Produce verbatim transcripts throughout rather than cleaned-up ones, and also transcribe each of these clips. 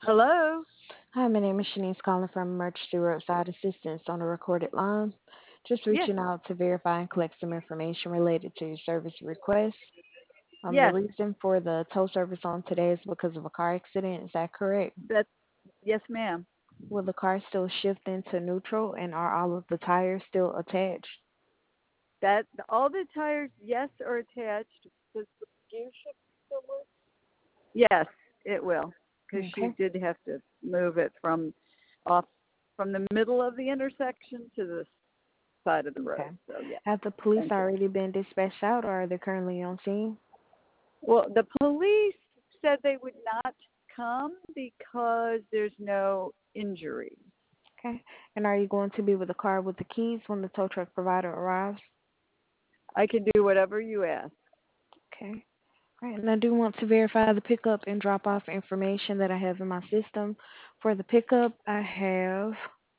Hello? Hi, my name is Shanice calling from Emergency Roadside Assistance on a recorded line. Just Yes, reaching out to verify and collect some information related to your service request. Um, the yes, reason for the tow service on today is because of a car accident. Is that correct? that's yes, ma'am. Will the car still shift into neutral and are all of the tires still attached? That all the tires, yes, are attached. Does the gear shift still work? Yes, it will, because she Okay. did have to move it from off from the middle of the intersection to the side of the Okay. road. So yeah, Have the police thank you. already been dispatched out or are they currently on scene? Well, the police said they would not come because there's no injury. Okay. And are you going to be with the car with the keys when the tow truck provider arrives? I can do whatever you ask. Okay. Right, and I do want to verify the pickup and drop off information that I have in my system. For the pickup, I have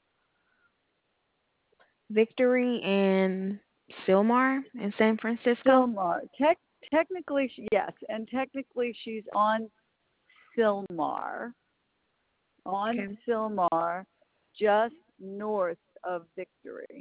Victory and Silmar in San Francisco. Silmar, tech, technically, sh- yes, and technically she's on Silmar, on Okay. Silmar, just north of Victory.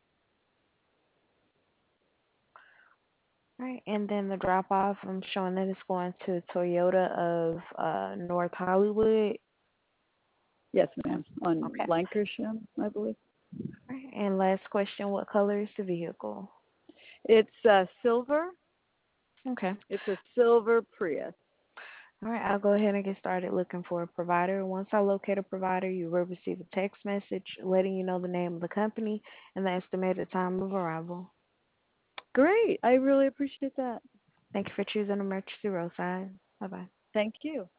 Right, and then the drop off, I'm showing that it's going to Toyota of uh, North Hollywood. Yes, ma'am, on Okay. Lancashire, I believe. Right, and last question, what color is the vehicle? It's uh, silver. Okay. It's a silver Prius. All right, I'll go ahead and get started looking for a provider. Once I locate a provider, you will receive a text message letting you know the name of the company and the estimated time of arrival. Great. I really appreciate that. Thank you for choosing Emergency Roadside. Bye bye. Thank you.